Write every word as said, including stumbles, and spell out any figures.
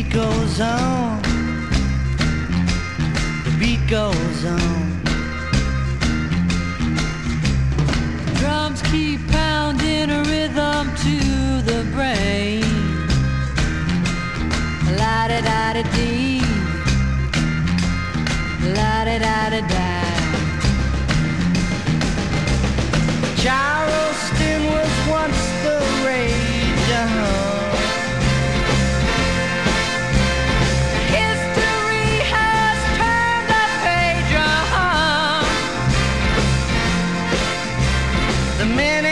beat goes on, the beat goes on. Drums keep pounding a rhythm to the brain. La-da-da-da-dee, la-da-da-da-da. Charleston was once the rage, uh-huh. History has turned the page, uh-huh. The men